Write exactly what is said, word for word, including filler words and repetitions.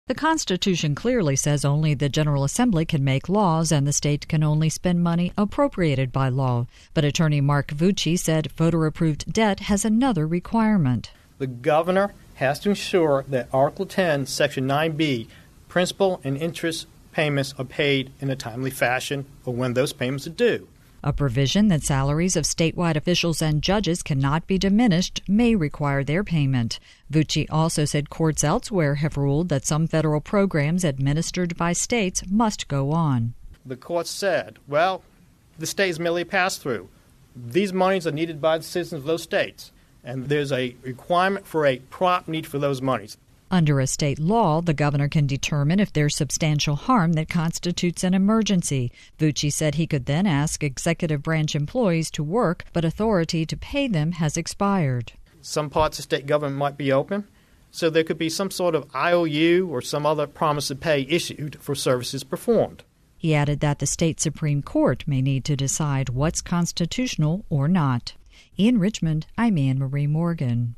The Constitution clearly says only the General Assembly can make laws and the state can only spend money appropriated by law. But Attorney Mark Vucci said voter-approved debt has another requirement. The governor has to ensure that Article ten, Section nine B, principal and interest payments are paid in a timely fashion or when those payments are due. A provision that salaries of statewide officials and judges cannot be diminished may require their payment. Vucci also said courts elsewhere have ruled that some federal programs administered by states must go on. The court said, well, the state is merely a pass-through. These monies are needed by the citizens of those states, and there's a requirement for a prompt need for those monies. Under a state law, the governor can determine if there's substantial harm that constitutes an emergency. Vucci said he could then ask executive branch employees to work, but authority to pay them has expired. Some parts of state government might be open, so there could be some sort of I O U or some other promise of pay issued for services performed. He added that the state Supreme Court may need to decide what's constitutional or not. In Richmond, I'm Anne Marie Morgan.